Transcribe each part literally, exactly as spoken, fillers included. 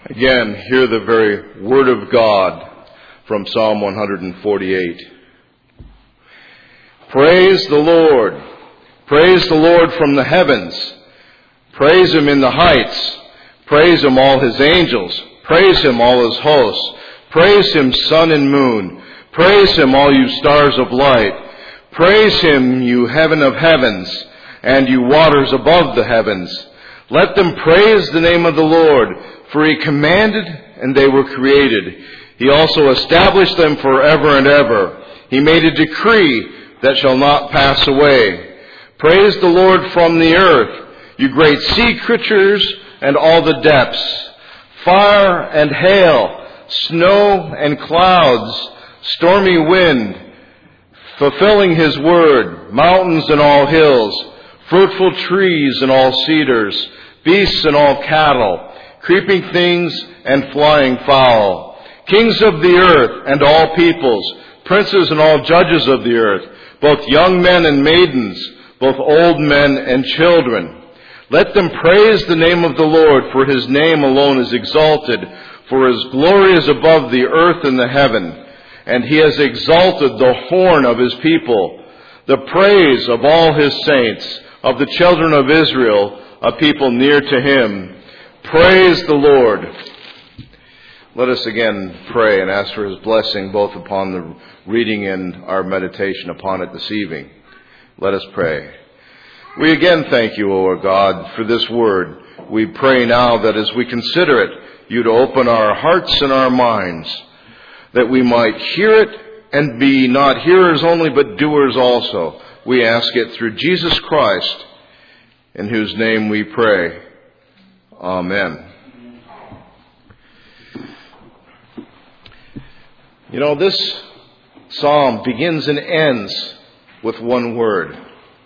Again, hear the very word of God from Psalm one forty-eight. Praise the Lord. Praise the Lord from the heavens. Praise Him in the heights. Praise Him, all His angels. Praise Him, all His hosts. Praise Him, sun and moon. Praise Him, all you stars of light. Praise Him, you heaven of heavens, and you waters above the heavens. Let them praise the name of the Lord, for He commanded, and they were created. He also established them forever and ever. He made a decree that shall not pass away. Praise the Lord from the earth, you great sea creatures and all the depths. Fire and hail, snow and clouds, stormy wind, fulfilling His word, mountains and all hills, fruitful trees and all cedars, beasts and all cattle, creeping things and flying fowl, kings of the earth and all peoples, princes and all judges of the earth, both young men and maidens, both old men and children. Let them praise the name of the Lord, for His name alone is exalted, for His glory is above the earth and the heaven, and He has exalted the horn of His people, the praise of all His saints, of the children of Israel, a people near to Him. Praise the Lord. Let us again pray and ask for His blessing both upon the reading and our meditation upon it this evening. Let us pray. We again thank You, O our God, for this word. We pray now that as we consider it, You'd open our hearts and our minds, that we might hear it and be not hearers only, but doers also. We ask it through Jesus Christ, in whose name we pray. Amen. You know, this psalm begins and ends with one word.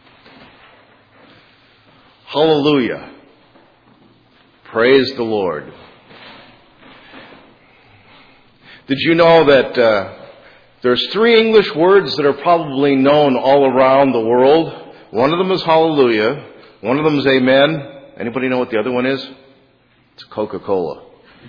Hallelujah. Praise the Lord. Did you know that uh, there's three English words that are probably known all around the world? One of them is hallelujah. One of them is amen. Anybody know what the other one is? It's Coca-Cola.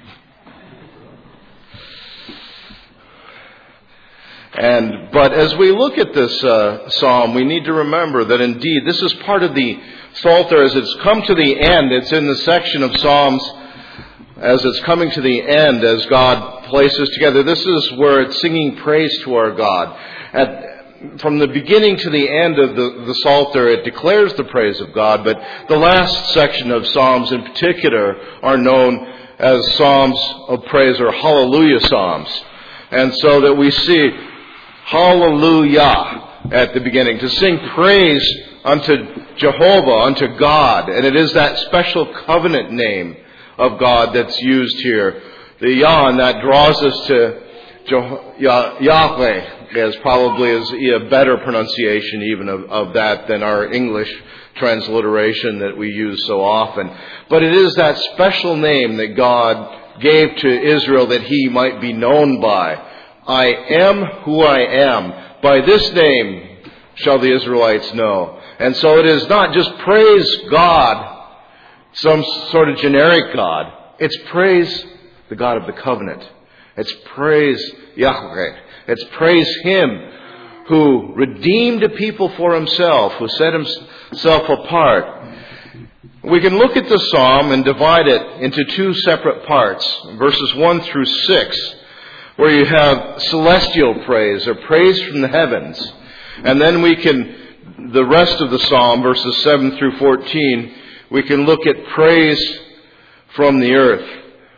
And but as we look at this uh, psalm, we need to remember that indeed this is part of the Psalter as it's come to the end. It's in the section of Psalms as it's coming to the end, as God places together. This is where it's singing praise to our God. At, from the beginning to the end of the, the Psalter, it declares the praise of God, but the last section of Psalms in particular are known as Psalms of praise or Hallelujah Psalms. And so that we see Hallelujah at the beginning, to sing praise unto Jehovah, unto God. And it is that special covenant name of God that's used here. The Yah, and that draws us to Je- Yah- Yahweh, as probably is a better pronunciation even of, of that than our English transliteration that we use so often. But it is that special name that God gave to Israel that He might be known by. I am who I am. By this name shall the Israelites know. And so it is not just praise God, some sort of generic God. It's praise the God of the covenant. It's praise Yahweh. It's praise Him who redeemed a people for Himself, who set Himself apart. We can look at the psalm and divide it into two separate parts, verses one through six, where you have celestial praise or praise from the heavens. And then we can, the rest of the psalm, verses seven through fourteen, we can look at praise from the earth.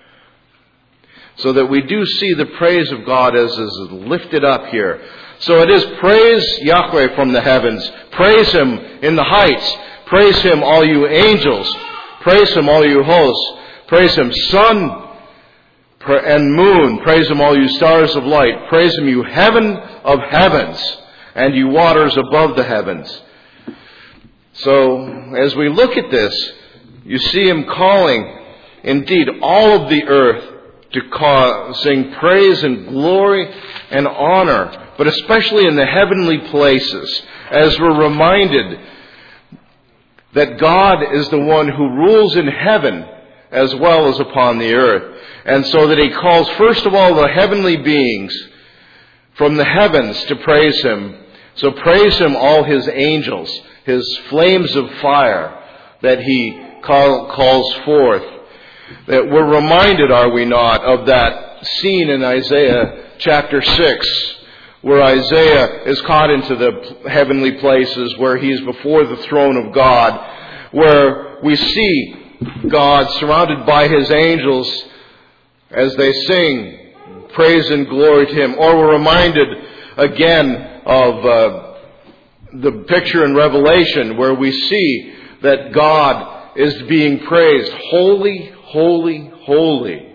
So that we do see the praise of God as is lifted up here. So it is praise Yahweh from the heavens. Praise Him in the heights. Praise Him, all you angels. Praise Him, all you hosts. Praise Him, sun and moon. Praise Him, all you stars of light. Praise Him, you heaven of heavens, and you waters above the heavens. So, as we look at this, you see Him calling, indeed, all of the earth to call, sing praise and glory and honor, but especially in the heavenly places, as we're reminded that God is the one who rules in heaven as well as upon the earth. And so that he calls first of all the heavenly beings from the heavens to praise him. So praise him, all his angels, his flames of fire that he call, calls forth. That we're reminded, are we not, of that scene in Isaiah chapter six, where Isaiah is caught into the heavenly places, where he is before the throne of God, where we see God surrounded by his angels as they sing praise and glory to him. Or we're reminded again of uh, the picture in Revelation where we see that God is being praised. Holy, holy, holy.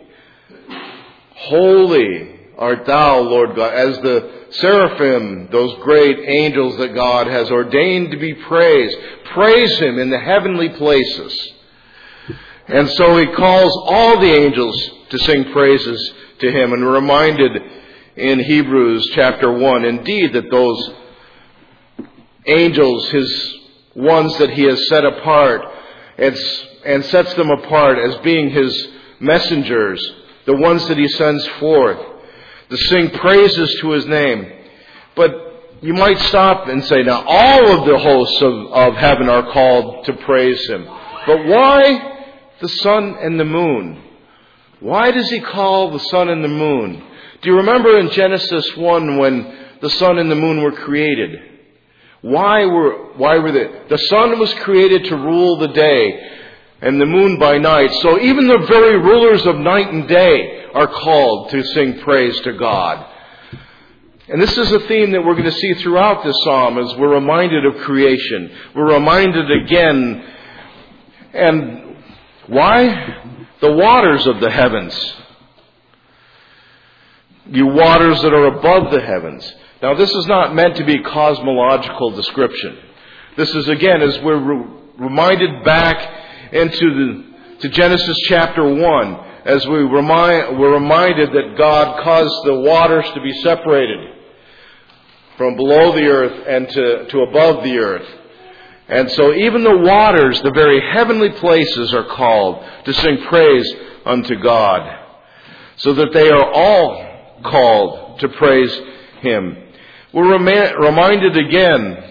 Holy art thou, Lord God. As the seraphim, those great angels that God has ordained to be praised, praise him in the heavenly places. And so he calls all the angels to sing praises to him. And we're reminded in Hebrews chapter one, indeed, that those angels, his ones that he has set apart, and, and sets them apart as being his messengers, the ones that he sends forth, to sing praises to his name. But you might stop and say, now all of the hosts of, of heaven are called to praise him. But why the sun and the moon? Why does he call the sun and the moon? Do you remember in Genesis one when the sun and the moon were created? Why were, why were they? The sun was created to rule the day and the moon by night. So even the very rulers of night and day are called to sing praise to God. And this is a theme that we're going to see throughout this psalm as we're reminded of creation. We're reminded again. And why? The waters of the heavens. You waters that are above the heavens. Now this is not meant to be cosmological description. This is again as we're re- reminded back into the to Genesis chapter one, as we remind, we're reminded that God caused the waters to be separated from below the earth and to, to above the earth. And so even the waters, the very heavenly places, are called to sing praise unto God. So that they are all called to praise him. We're rem- reminded again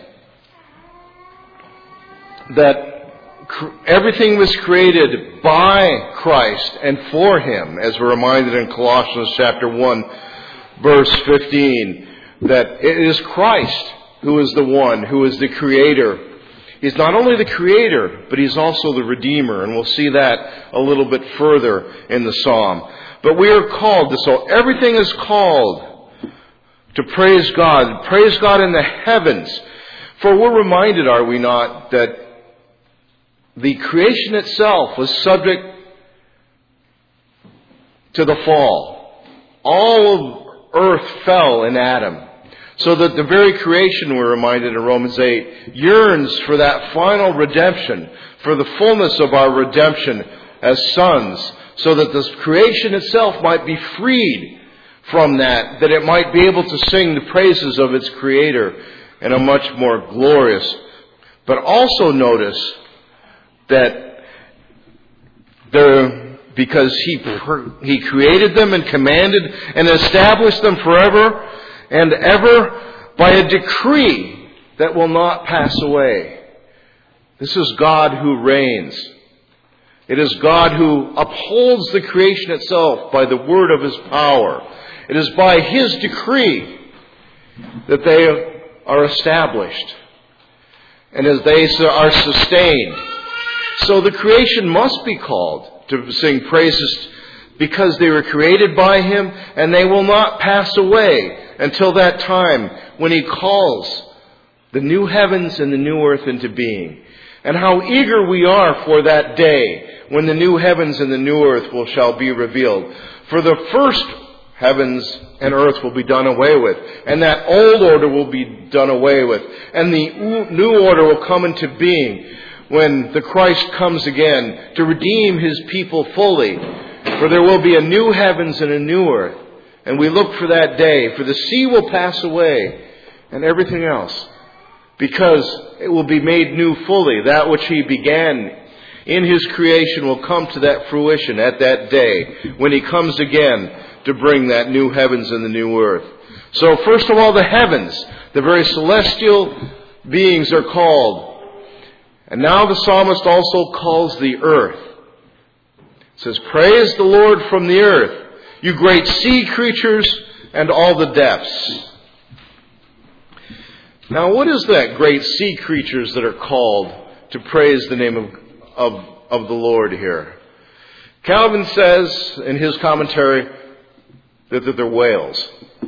that everything was created by Christ and for him, as we're reminded in Colossians chapter one, verse fifteen, that it is Christ who is the one who is the creator. He's not only the creator, but he's also the redeemer, and we'll see that a little bit further in the psalm. But we are called to, so everything is called to praise God, praise God in the heavens. For we're reminded, are we not, that the creation itself was subject to the fall. All of earth fell in Adam. So that the very creation, we're reminded in Romans eight, yearns for that final redemption, for the fullness of our redemption as sons, so that this creation itself might be freed from that, that it might be able to sing the praises of its Creator in a much more glorious. But also notice that there, because he he created them and commanded and established them forever and ever by a decree that will not pass away. This is God who reigns. It is God who upholds the creation itself by the word of his power. It is by his decree that they are established and as they are sustained. So the creation must be called to sing praises because they were created by him, and they will not pass away until that time when he calls the new heavens and the new earth into being. And how eager we are for that day when the new heavens and the new earth will shall be revealed. For the first heavens and earth will be done away with, and that old order will be done away with, and the new order will come into being when the Christ comes again to redeem his people fully. For there will be a new heavens and a new earth. And we look for that day. For the sea will pass away and everything else. Because it will be made new fully. That which he began in His creation will come to that fruition at that day when He comes again to bring that new heavens and the new earth. So first of all, the heavens, the very celestial beings are called. And now the psalmist also calls the earth. It says, praise the Lord from the earth, you great sea creatures and all the depths. Now what is that great sea creatures that are called to praise the name of, of, of the Lord here? Calvin says in his commentary that, that they're whales.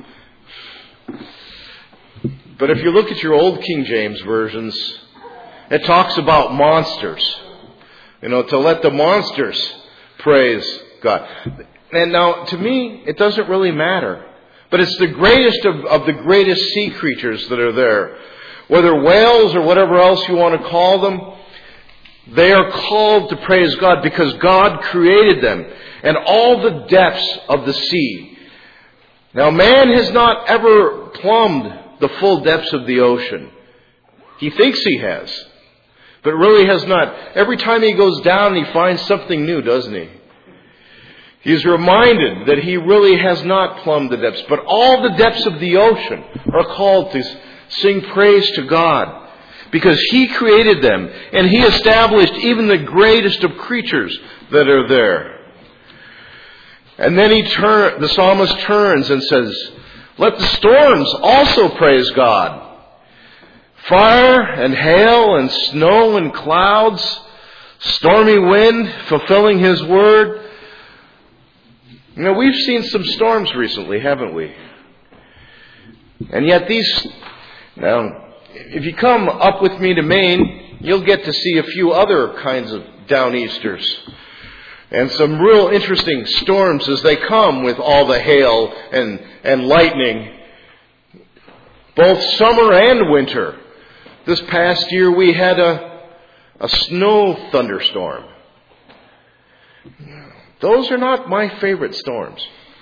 But if you look at your old King James versions, it talks about monsters. You know, to let the monsters praise God. And now, to me, it doesn't really matter. But it's the greatest of, of the greatest sea creatures that are there. Whether whales or whatever else you want to call them, they are called to praise God because God created them and all the depths of the sea. Now, man has not ever plumbed the full depths of the ocean. He thinks he has, but really has not. Every time he goes down, he finds something new, doesn't he? He's reminded that he really has not plumbed the depths, but all the depths of the ocean are called to sing praise to God because He created them and He established even the greatest of creatures that are there. And then he turn, the psalmist turns and says, let the storms also praise God. Fire and hail and snow and clouds, stormy wind fulfilling His word. You know, we've seen some storms recently, haven't we? And yet these, now, if you come up with me to Maine, you'll get to see a few other kinds of downeasters. And some real interesting storms as they come with all the hail and, and lightning. Both summer and winter. This past year we had a, a snow thunderstorm. Those are not my favorite storms.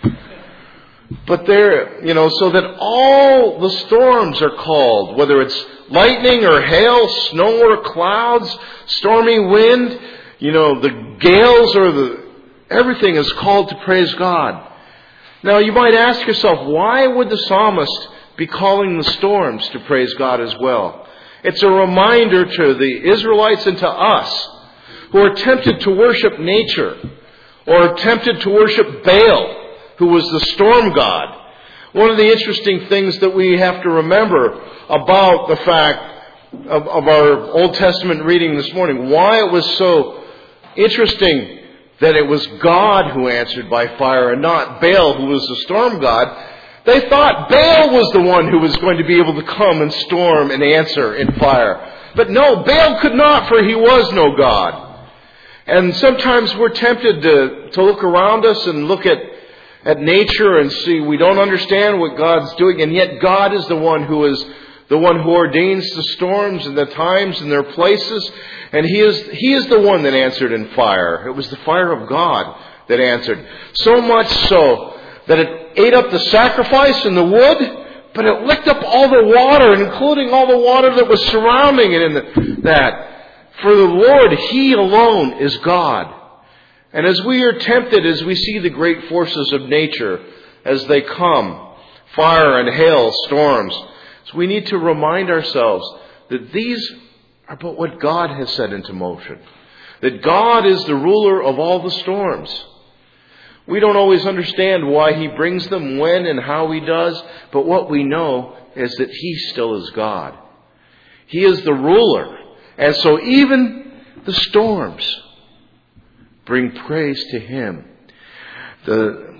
But they're, you know, so that all the storms are called, whether it's lightning or hail, snow or clouds, stormy wind, you know, the gales or the, everything is called to praise God. Now you might ask yourself, why would the psalmist be calling the storms to praise God as well? It's a reminder to the Israelites and to us who are tempted to worship nature or tempted to worship Baal, who was the storm god. One of the interesting things that we have to remember about the fact of, of our Old Testament reading this morning, why it was so interesting that it was God who answered by fire and not Baal, who was the storm god. They thought Baal was the one who was going to be able to come and storm and answer in fire. But no, Baal could not, for he was no God. And sometimes we're tempted to, to look around us and look at, at nature and see we don't understand what God's doing, and yet God is the one who is the one who ordains the storms and the times and their places, and He is He is the one that answered in fire. It was the fire of God that answered. So much so that it ate up the sacrifice and the wood, but it licked up all the water, including all the water that was surrounding it in the, that. For the Lord, He alone is God. And as we are tempted, as we see the great forces of nature as they come, fire and hail, storms, so we need to remind ourselves that these are but what God has set into motion. That God is the ruler of all the storms. We don't always understand why He brings them, when and how He does, but what we know is that He still is God. He is the ruler. And so even the storms bring praise to Him. The,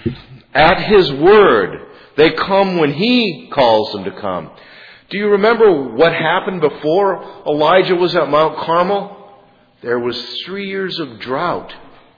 at His word, they come when He calls them to come. Do you remember what happened before Elijah was at Mount Carmel? There was three years of drought.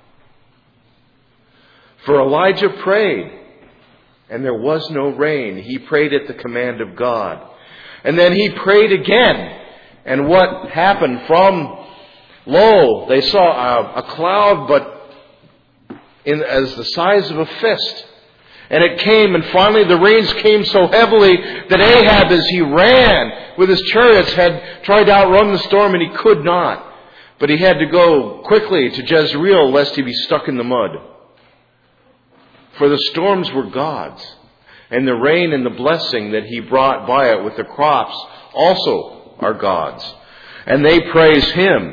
For Elijah prayed, and there was no rain. He prayed at the command of God. And then he prayed again. And what happened? From, lo, they saw a, a cloud, but in, as the size of a fist. And it came, and finally the rains came so heavily that Ahab, as he ran with his chariots, had tried to outrun the storm, and he could not. But he had to go quickly to Jezreel lest he be stuck in the mud. For the storms were God's, and the rain and the blessing that he brought by it with the crops also are God's. And they praise him.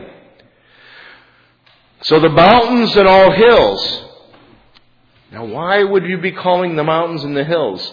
So the mountains and all hills. Now why would you be calling the mountains and the hills?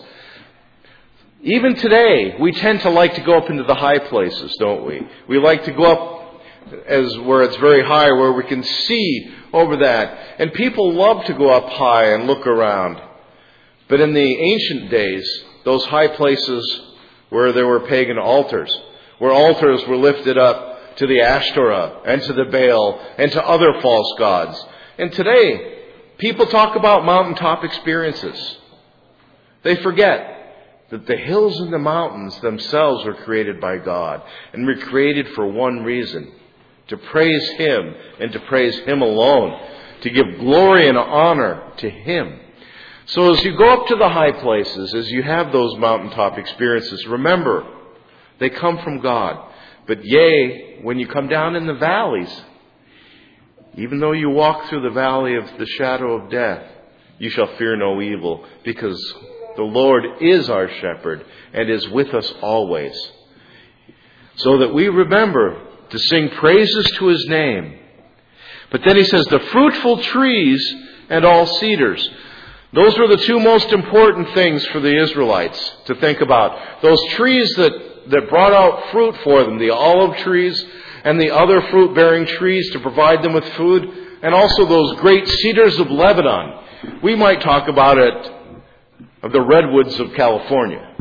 Even today, we tend to like to go up into the high places, don't we? We like to go up as where it's very high, where we can see over that. And people love to go up high and look around. But in the ancient days, those high places where there were pagan altars, where altars were lifted up to the Ashtoreth and to the Baal and to other false gods. And today, people talk about mountaintop experiences. They forget that the hills and the mountains themselves were created by God and were created for one reason: to praise him and to praise him alone, to give glory and honor to him. So as you go up to the high places, as you have those mountaintop experiences, remember, they come from God. But yea, when you come down in the valleys, even though you walk through the valley of the shadow of death, you shall fear no evil, because the Lord is our shepherd and is with us always. So that we remember to sing praises to his name. But then he says, the fruitful trees and all cedars. Those were the two most important things for the Israelites to think about. Those trees that, that brought out fruit for them, the olive trees and the other fruit-bearing trees to provide them with food, and also those great cedars of Lebanon. We might talk about it, of the redwoods of California.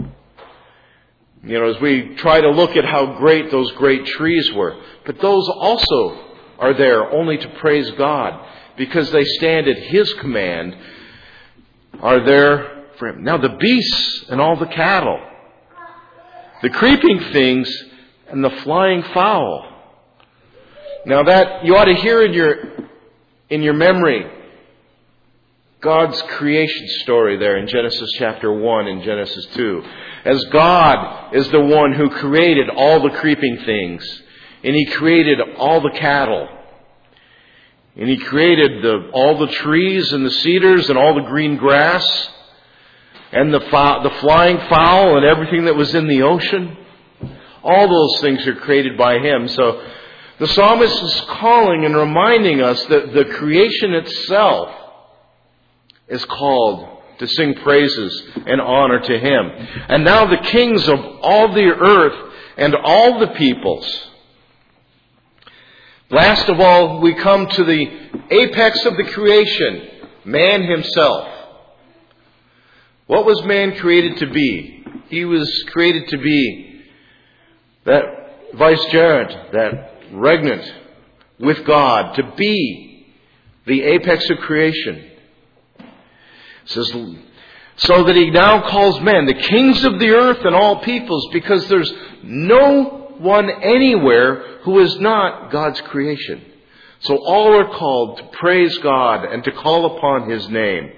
You know, as we try to look at how great those great trees were. But those also are there only to praise God, because they stand at his command, are there for him. Now the beasts and all the cattle, the creeping things and the flying fowl. Now that you ought to hear in your in your memory God's creation story there in Genesis chapter one and Genesis two. As God is the one who created all the creeping things, and he created all the cattle, and he created the, all the trees and the cedars and all the green grass and the, the flying fowl and everything that was in the ocean. All those things are created by him. So the psalmist is calling and reminding us that the creation itself is called to sing praises and honor to him. And now the kings of all the earth and all the peoples. Last of all, we come to the apex of the creation, man himself. What was man created to be? He was created to be that vicegerent, that regnant with God, to be the apex of creation. It says, so that he now calls men the kings of the earth and all peoples, because there's no one anywhere who is not God's creation. So all are called to praise God and to call upon his name.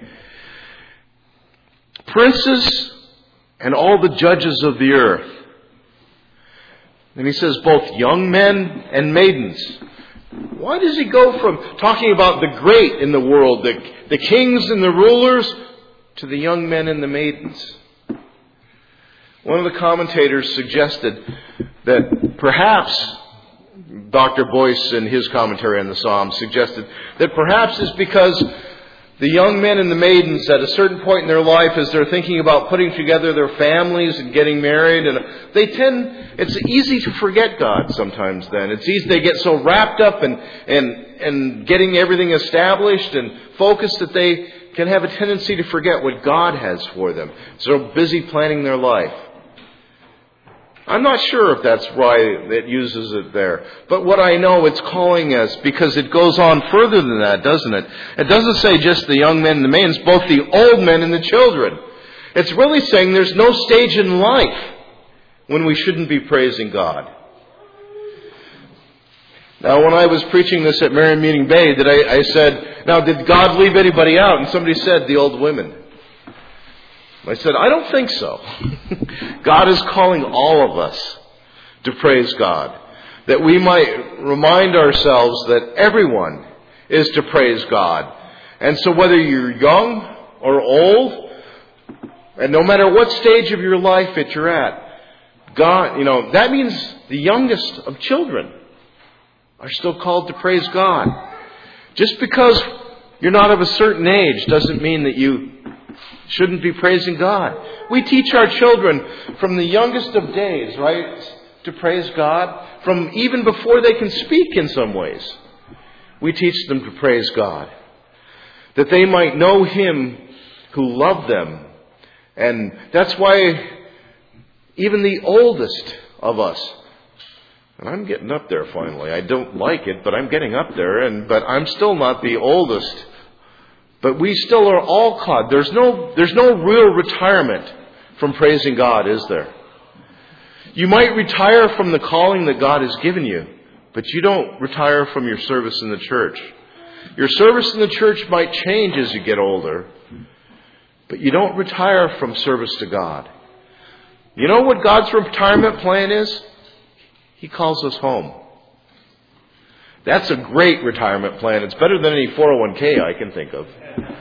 Princes and all the judges of the earth. And he says both young men and maidens. Why does he go from talking about the great in the world, the, the kings and the rulers, to the young men and the maidens? One of the commentators suggested that perhaps, Doctor Boyce in his commentary on the Psalms suggested that perhaps it's because the young men and the maidens at a certain point in their life, as they're thinking about putting together their families and getting married, and they tend, it's easy to forget God sometimes then. It's easy, they get so wrapped up in, in, in getting everything established and focused that they can have a tendency to forget what God has for them. So busy planning their life. I'm not sure if that's why it uses it there. But what I know, it's calling us, because it goes on further than that, doesn't it? It doesn't say just the young men and the maidens, both the old men and the children. It's really saying there's no stage in life when we shouldn't be praising God. Now, when I was preaching this at Marion Meeting Bay, that I, I said, now, did God leave anybody out? And somebody said, the old women. I said, I don't think so. God is calling all of us to praise God. that we might remind ourselves that everyone is to praise God. And so whether you're young or old, and no matter what stage of your life that you're at, God, you know, that means the youngest of children are still called to praise God. Just because you're not of a certain age doesn't mean that you shouldn't be praising God. We teach our children from the youngest of days, right, to praise God. From even before they can speak in some ways, we teach them to praise God, that they might know Him who loved them. And that's why even the oldest of us, and I'm getting up there finally. I don't like it, but I'm getting up there, and but I'm still not the oldest. But we still are all called. There's no there's no real retirement from praising God, is there? You might retire from the calling that God has given you, but you don't retire from your service in the church. Your service in the church might change as you get older, but you don't retire from service to God. You know what God's retirement plan is? He calls us home. That's a great retirement plan. It's better than any four oh one k I can think of.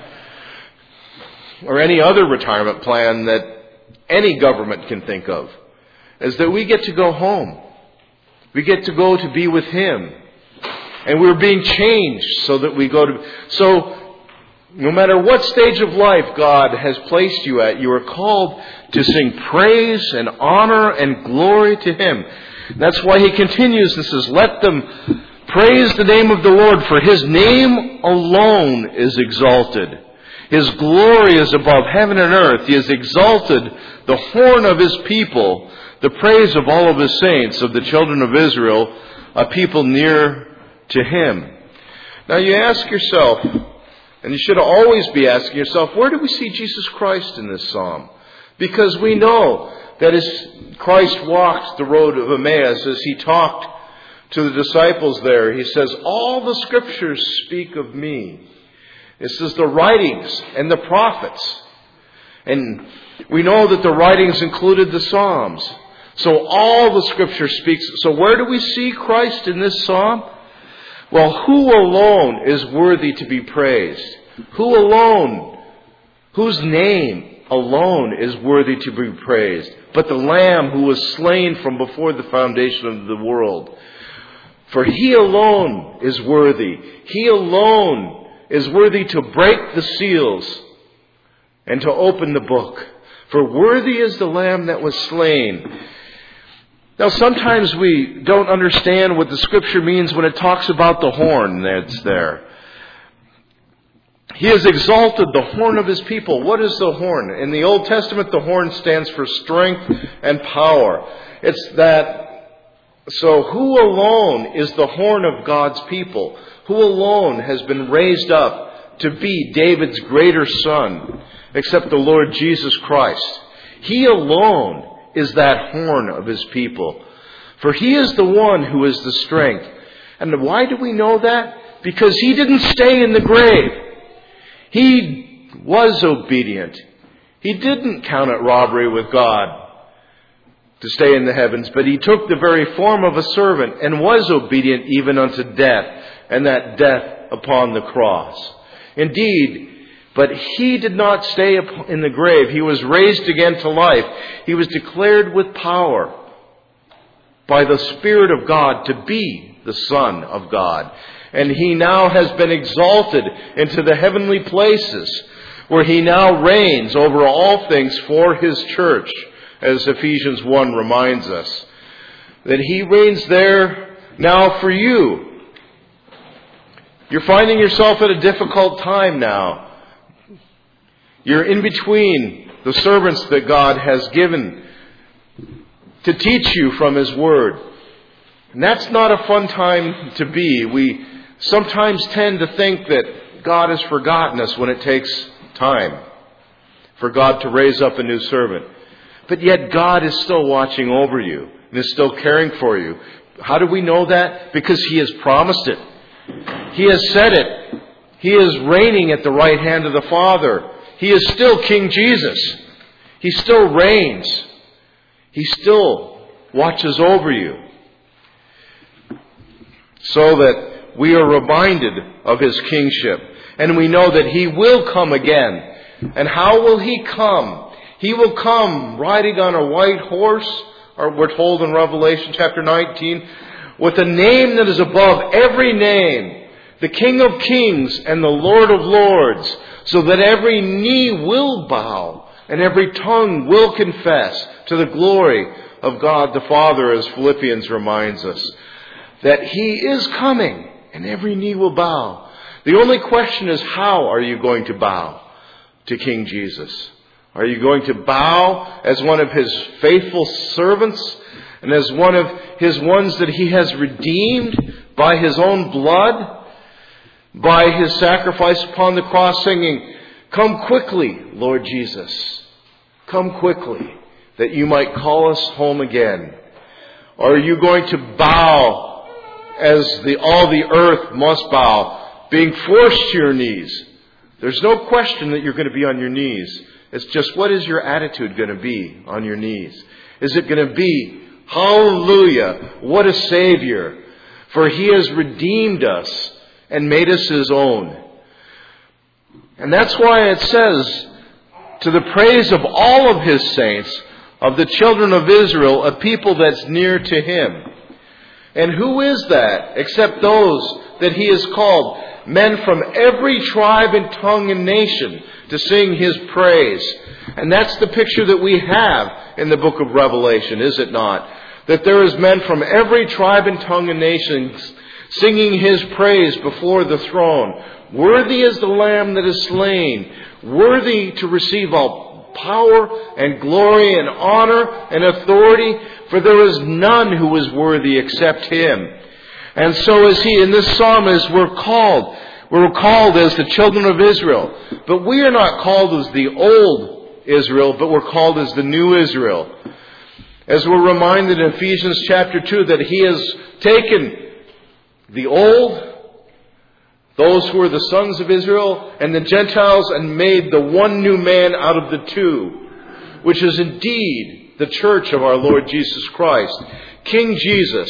Or any other retirement plan that any government can think of. Is that we get to go home. We get to go to be with Him. And we're being changed so that we go to... So, no matter what stage of life God has placed you at, you are called to sing praise and honor and glory to Him. That's why He continues and says, let them praise the name of the Lord, for His name alone is exalted. His glory is above heaven and earth. He has exalted the horn of His people, the praise of all of His saints, of the children of Israel, a people near to Him. Now you ask yourself, and you should always be asking yourself, where do we see Jesus Christ in this psalm? Because we know that as Christ walked the road of Emmaus, as He talked to the disciples there, He says, all the Scriptures speak of me. It says the writings and the prophets. And we know that the writings included the Psalms. So all the Scripture speaks. So where do we see Christ in this psalm? Well, who alone is worthy to be praised? Who alone, whose name alone is worthy to be praised? But the Lamb who was slain from before the foundation of the world. For He alone is worthy. He alone is worthy to break the seals and to open the book. For worthy is the Lamb that was slain. Now sometimes we don't understand what the Scripture means when it talks about the horn that's there. He has exalted the horn of His people. What is the horn? In the Old Testament, the horn stands for strength and power. It's that, so who alone is the horn of God's people? Who alone has been raised up to be David's greater son, except the Lord Jesus Christ? He alone is that horn of His people. For He is the one who is the strength. And why do we know that? Because He didn't stay in the grave. He was obedient. He didn't count it robbery with God to stay in the heavens, but He took the very form of a servant and was obedient even unto death, and that death upon the cross. Indeed, but He did not stay in the grave. He was raised again to life. He was declared with power by the Spirit of God to be the Son of God. And He now has been exalted into the heavenly places, where He now reigns over all things for His church, as Ephesians one reminds us. That He reigns there now for you. You're finding yourself at a difficult time now. You're in between the servants that God has given to teach you from His Word. And that's not a fun time to be. We sometimes tend to think that God has forgotten us when it takes time for God to raise up a new servant. But yet God is still watching over you and is still caring for you. How do we know that? Because He has promised it. He has said it. He is reigning at the right hand of the Father. He is still King Jesus. He still reigns. He still watches over you. so that we are reminded of His kingship. And we know that He will come again. And how will He come? He will come riding on a white horse, or we're told in Revelation chapter nineteen, with a name that is above every name, the King of Kings and the Lord of Lords, so that every knee will bow and every tongue will confess to the glory of God the Father, as Philippians reminds us, that He is coming and every knee will bow. The only question is, how are you going to bow to King Jesus? Are you going to bow as one of His faithful servants and as one of His ones that He has redeemed by His own blood, by His sacrifice upon the cross, singing, "Come quickly, Lord Jesus, come quickly, that you might call us home again"? Or are you going to bow as the, all the earth must bow, being forced to your knees? There's no question that you're going to be on your knees. It's just, what is your attitude going to be on your knees? Is it going to be, hallelujah, what a Savior, for He has redeemed us and made us His own. And that's why it says, to the praise of all of His saints, of the children of Israel, a people that's near to Him. And who is that except those that He has called? Men from every tribe and tongue and nation to sing His praise. And that's the picture that we have in the book of Revelation, is it not? That there is men from every tribe and tongue and nation singing His praise before the throne. Worthy is the Lamb that is slain, worthy to receive all power and glory and honor and authority, for there is none who is worthy except Him. And so is He. In this psalm, as we're called, we're called as the children of Israel. But we are not called as the old Israel, but we're called as the new Israel. As we're reminded in Ephesians chapter two that He has taken the old, those who are the sons of Israel, and the Gentiles, and made the one new man out of the two, which is indeed the church of our Lord Jesus Christ. King Jesus,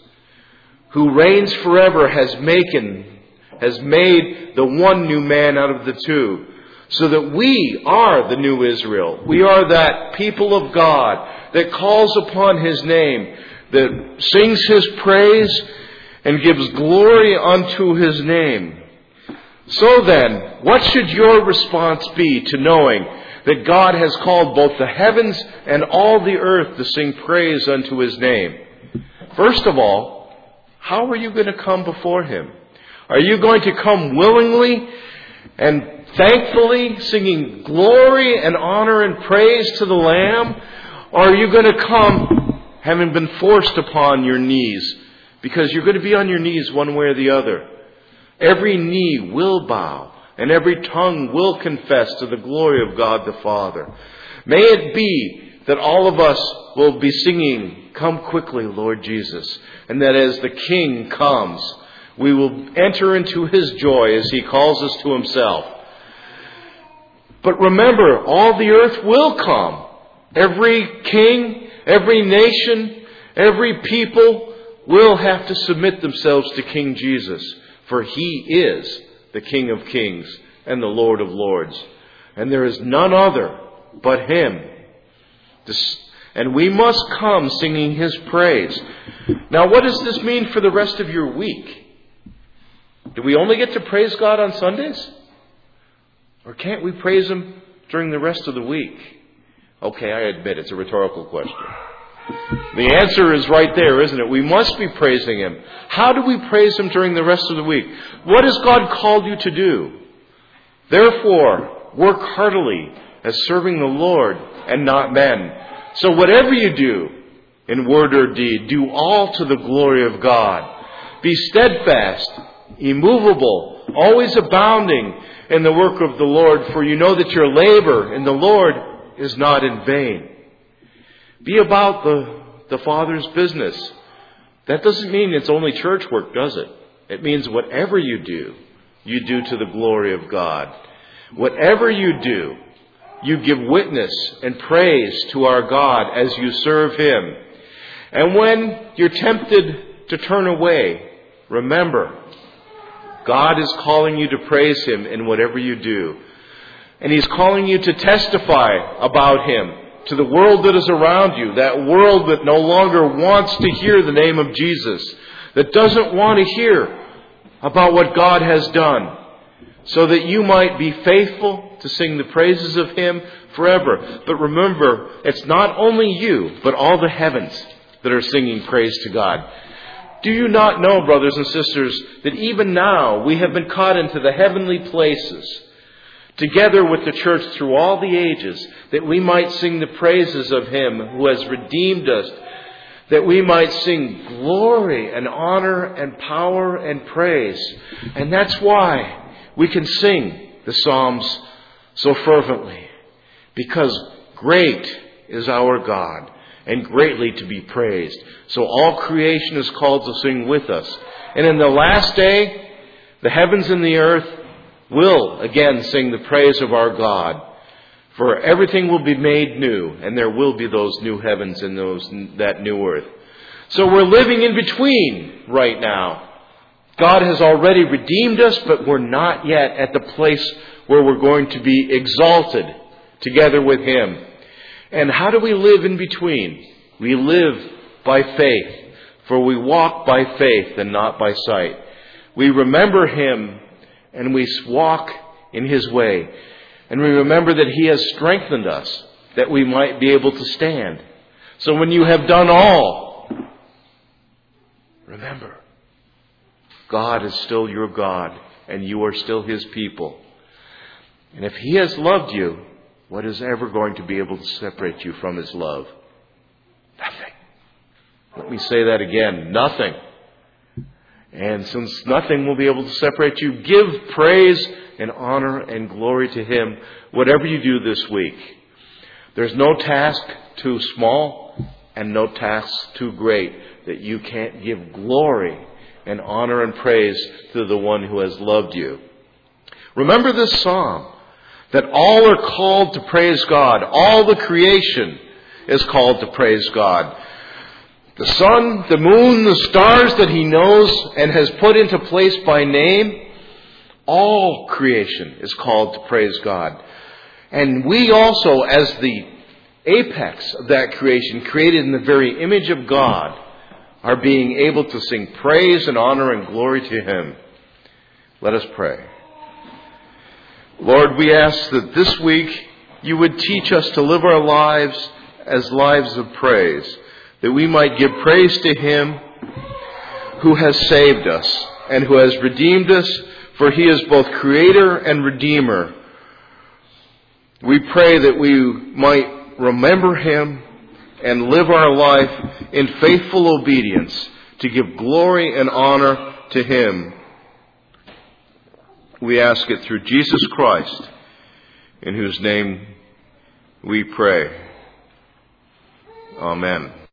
who reigns forever, has made, has made the one new man out of the two, so that we are the new Israel. We are that people of God that calls upon His name, that sings His praise, and gives glory unto His name. So then, what should your response be to knowing that God has called both the heavens and all the earth to sing praise unto His name? First of all, how are you going to come before Him? Are you going to come willingly and thankfully, singing glory and honor and praise to the Lamb? Or are you going to come having been forced upon your knees? Because you're going to be on your knees one way or the other. Every knee will bow and every tongue will confess to the glory of God the Father. May it be that all of us will be singing, "Come quickly, Lord Jesus," and that as the King comes, we will enter into His joy as He calls us to Himself. But remember, all the earth will come. Every king, every nation, every people will have to submit themselves to King Jesus, for He is the King of Kings and the Lord of Lords. And there is none other but Him. And we must come singing His praise. Now, what does this mean for the rest of your week? Do we only get to praise God on Sundays? Or can't we praise Him during the rest of the week? Okay, I admit it's a rhetorical question. The answer is right there, isn't it? We must be praising Him. How do we praise Him during the rest of the week? What has God called you to do? Therefore, work heartily as serving the Lord and not men. So whatever you do, in word or deed, do all to the glory of God. Be steadfast, immovable, always abounding in the work of the Lord, for you know that your labor in the Lord is not in vain. Be about the, the Father's business. That doesn't mean it's only church work, does it? It means whatever you do, you do to the glory of God. Whatever you do, you give witness and praise to our God as you serve Him. And when you're tempted to turn away remember, God is calling you to praise Him in whatever you do. And He's calling you to testify about Him to the world that is around you, that world that no longer wants to hear the name of Jesus, that doesn't want to hear about what God has done, so that you might be faithful to sing the praises of Him forever. But remember, it's not only you, but all the heavens that are singing praise to God. Do you not know, brothers and sisters, that even now we have been caught into the heavenly places, together with the church through all the ages, that we might sing the praises of Him who has redeemed us, that we might sing glory and honor and power and praise. And that's why we can sing the Psalms so fervently, because great is our God and greatly to be praised. So all creation is called to sing with us. And in the last day, the heavens and the earth will again sing the praise of our God. For everything will be made new, and there will be those new heavens and those that new earth. So we're living in between right now. God has already redeemed us, but we're not yet at the place where we're going to be exalted together with Him. And how do we live in between? We live by faith, for we walk by faith and not by sight. We remember Him and we walk in His way. And we remember that He has strengthened us, that we might be able to stand. So when you have done all, remember, God is still your God, and you are still His people. And if He has loved you, what is ever going to be able to separate you from His love? Nothing. Let me say that again. Nothing. And since nothing will be able to separate you, give praise and honor and glory to Him, whatever you do this week. There's no task too small and no task too great that you can't give glory and honor and praise to the one who has loved you. Remember this psalm, that all are called to praise God. All the creation is called to praise God. The sun, the moon, the stars that He knows and has put into place by name, all creation is called to praise God. And we also, as the apex of that creation, created in the very image of God, are being able to sing praise and honor and glory to Him. Let us pray. Lord, we ask that this week You would teach us to live our lives as lives of praise, that we might give praise to Him who has saved us and who has redeemed us, for He is both Creator and Redeemer. We pray that we might remember Him and live our life in faithful obedience to give glory and honor to Him. We ask it through Jesus Christ, in whose name we pray. Amen.